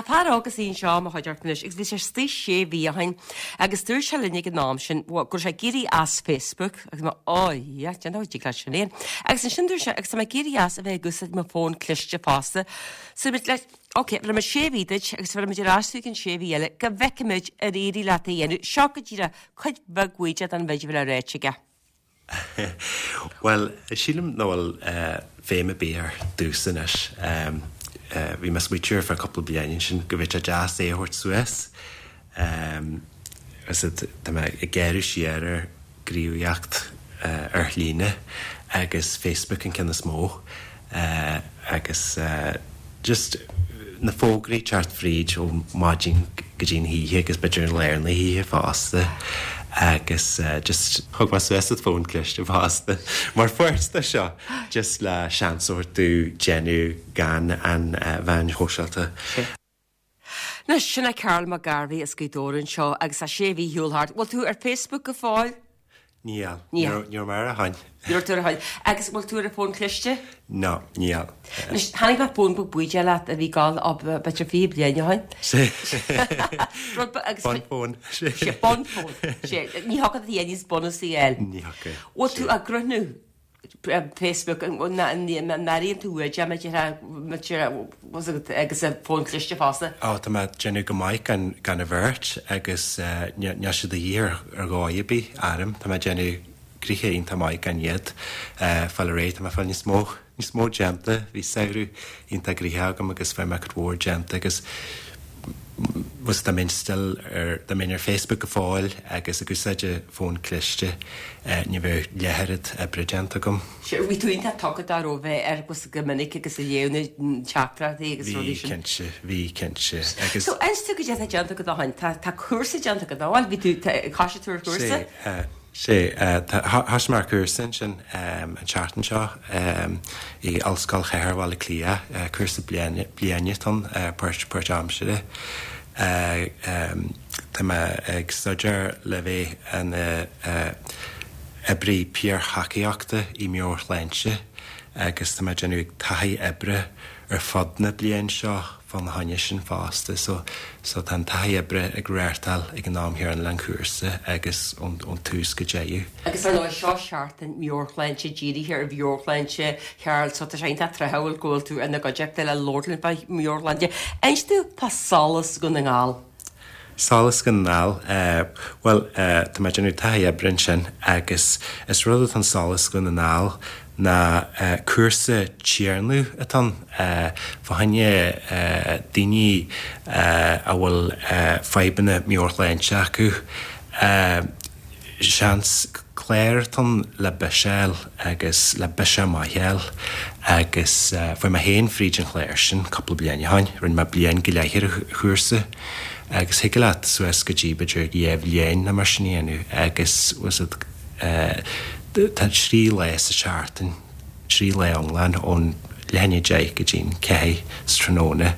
par agus íon seo a chuidirnis, gus bhí sé stí sé bhí hain agus dúir se linne an nám sin gur sé géirí as Facebook agus má áídí le sinnéon. Agus an sin dúir se agus géirí as a bheith gusad má fón cliste fásta. So mit le Ok, bhfuil mar sévíid agus bhfuil meidir ráúigh an sévíile go bhheiciid a réí le dhéanú seo go dtíra chuid bhaghuiide an bheidir bhfuil a réiteige. Well, sílim nóil féime béar dúsanis. Bhí mas muitiúr for a couple of blianain sin go bhfuil a jazz éhort Suez. I géirú siar gríomhaíocht ar líne agus Facebook an cinna smó agus just na fógraí teart fríd ó máidjin go dtín híthe agus beidir léir na híthe fásta agus just thug mas Suez fón cliste fásta. Mar fuirsta seo just le seansúir tú genú gan an bhain hóseilta. Na sinna Carol McGarvey is gúdórann seo agus a séhí hiúlhart. Bhil tú ar Facebook go fáil? Níl. Níor mar a hain. Níor tú a hain. Agus bhil tú ar fón cliste? No, níl. Hannig bheith bún bu buide le a bhí gáil ab beidir fí bliana hain? Sí. Bon fón. Sé bon fón. Ní hagad dhéanís bonus í eil. Ní hagad. Bhil tú a grunú Facebook naíon tú uide agus a fón cliste fásta? Tá me genú go maiid gan a bhirt agus ne si a dhéar ar gáibí airm, Tá me genú grichéon tá maiid gan iad fall réit tá fall ní smó genta, hí sagrú ionta gríthe agam agus bheith me go bhór genta agus was da minn still da minn Facebook a fáil agus agus saide fón cliste ní bheith leherid a brigenta gom. Bhí tú inta tugad ar ó bheith gus go minic agus a dhéanana teachtra agus Bhí cinse. So einstu go dead a genta go hain, tá cuasa genta go dáil, bhí tú caiise túr cuasa? sé has mar cuasan sin an chartan seo I Allscoil Chearhhail Clia cuasa blianaine tan Port Amsire. Tá ag studiar le bheith an ebre Pierre Hacaíochta I meor Lense agus tá genú ag taithí ebre ar fad na blian seo fan na haine sin fásta, so tan taithí ebre ag réirtal ag an nám hir an len cuasa agus ón tús go déú. Agus ar nó seo seart an meor Lense ddíri hir a bheor Lense chearl so tá sénta trehail ggóil tú ina go deach le Lordland ba meor Lande. Einstú tá salas go na ngáil? Salas gan nál, well, tá me genú taithí ebrin sin agus is rud an salas go na nál na cuasa tíarnú atá fahanne daoine a bhfuil feibanna meor Lense acu seans cléir tan le biseil agus le bise maithel agus bfuair ma héin fríd an chléir sin couple bliana hain rinn ma blian go leithir chuasa agus hiice leat Suez go dtí beidir dhéobh léin na mar sinnéanú agus was it tá trí le sa seartan trí le anglan ón lenne déich go dtín cé stróna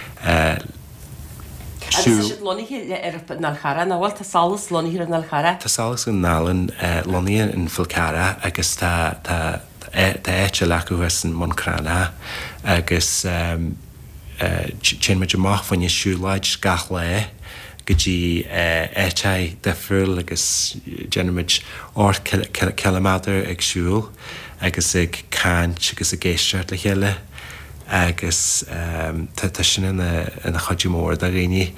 Loníthe ar nalchara na bhil tá salas loníthe ar nalchara? Tá salas an nálan loníon in Fulcara agus tá éite lecuhas an Moncrana agus sin meid amach fan siúlaid gach le go dtí éite de friúil agus genimiid kilometr ag siúil agus ag cáint agus a géisteart le chéile agus tá sin ina chodí mór a réine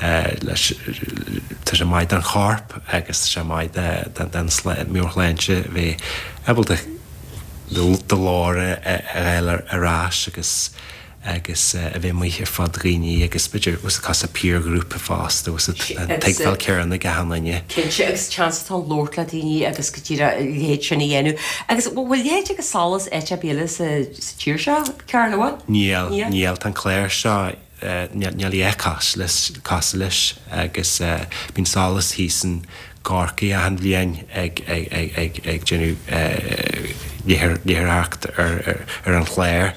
tá sé maid an charp agus sé maid den meor Lense bhí ebal de láre a rás agus a bheith muoich fad réine agus beidir was cas a peer group fásta was teagfeil cearan na gahannaine. Cinse agus chance tá Lord le daoine agus go tíra héad sinna dhéanú. Agus bhfuil héad agus salas éite béla sa tíir seo cear leháin? Níl tan cléir seo níl échas leis agus bín salas hísan gárcaí a an bhliain ag genú léthreacht ar an chléir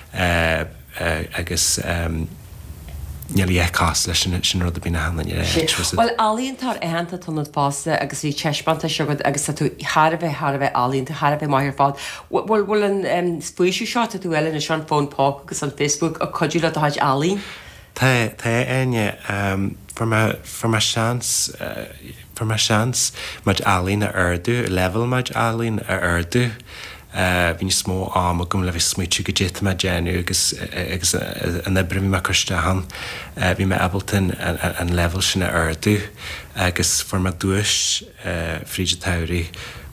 agus níl échas leis sin rud a bína hanna. Well, alíonn tar éanta tunad fásta agus bhí teisbanta segad agus tú Harbheith alíonn tú Harbheith maithir fád. Bhfuil an spúisiú seo tú eile na sean fón pá agus an Facebook a codú le a haid alíonn? Tá aine for my chance muid alín a ardú, level muid alín a ardú. Bhín smó am a gom le bheith smuitiú go déta me déanú agus an ebre bhí me chuisteán bhí me Ableton an level sin a ardú agus for me dúis fríide tairí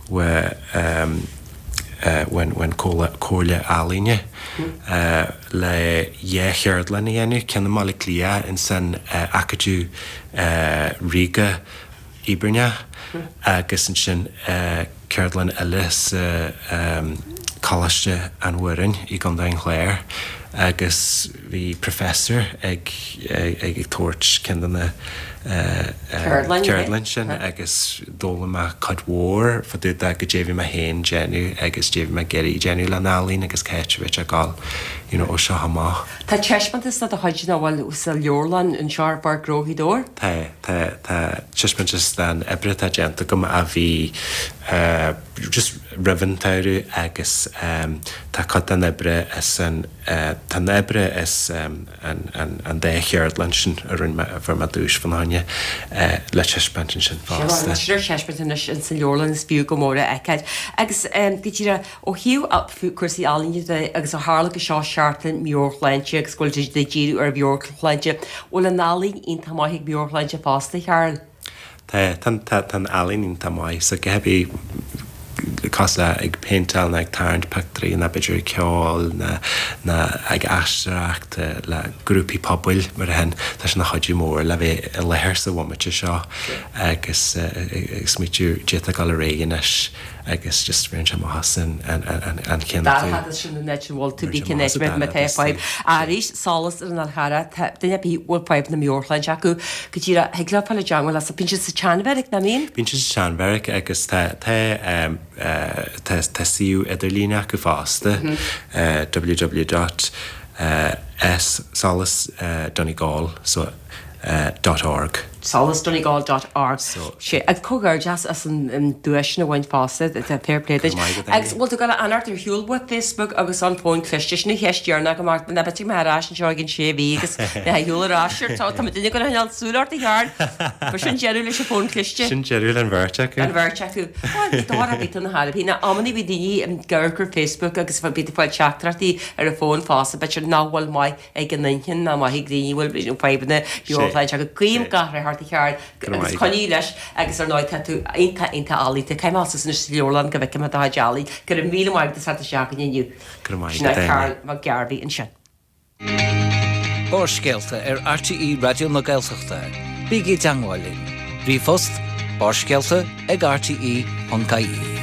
when cóla alíne le dhécheard lena dhéanú ceanna mála clia in san acadú Riga Ibrne agus an sin ceardlan eile cálaiste an bhuireann I gan chléir agus bhí professor ag tuairt cinna ceardlan sin agus dóla me cadmhór fa dú go déhí me héin genú agus déhí me geirí genú le nálín agus céitehid a gáil ó seo hamá. Tá teismant is a haidir bhil ús a leorlan an searbar gróhídóir? Tá teismant is an ebre a genta gom a bhí just rihantáú agus tá cad an ebre is an ebre is an décheard sin a rinn bhar me dúis fan haine le teismant sin fásta. Siir teismant in san leorlan is fiú go móra eicid. Agus go tíre ó hiú apfú cuasaí alíne agus a hála go seo seartlan miorchleinte agus scoilteid de ddíú ar bheorchleinte ó le nálín onanta maithaigh bheorchleinte fásta chearl. Tá alín onanta mai sa gehebí Casa ag péntal ag tarnt pectrí na beidir ceáil na ag aisteach le grúpi pobl mar hen tá na chodí mór le bheith a lethir sa bhaimite seo agus smitiú déta gal réigeis agus just rin sem hasan an cin. Dá sin na net bhil tú bí cinnéis me téáib. A rís sálas ar an chara duine bí bhfuilpaib na miorchlein acu go tíra heagla pala deangail a sa pinse sa teanmheric na mín? Pinse sa teanmheric agus tá siú idirlíne go fásta www.salasdonegal.org salasdonegal.org sé ag cogur jazz as an dúisna bhain fásta a fairpléid. Agus bhil tú gal anart ar hiúlbua Facebook agus an fón clisteisna heistúarna go mar na betí marrás an seoiginn sé bhí agus na hiúlarráisiir tá duine go heal súlart a cheart fu sin jeú leis fón cliste. Sin jeú an bhirte an bhirte acu dá bit an hála hína ammaní bhí daoine an ggurgur Facebook agus bh bit fáil teachtartaí ar a fón fásta bet náhfuil mai ag an nain na mai gríhfuil bhil febanna bhíorchleid a go cuiim gahra hartta cheart agus choní leis agus ar 9 tú inta álíta caiimásas na leorlan go bheith a dealaí gur an míle maigh de sa seacan inniu. Sinna Carl má gearbí an sin. Bárscéalta ar RTE Radio na Gaeltachta. Bígí Dangwálin. Bhí fust, bárscéalta ag RTE an Caí.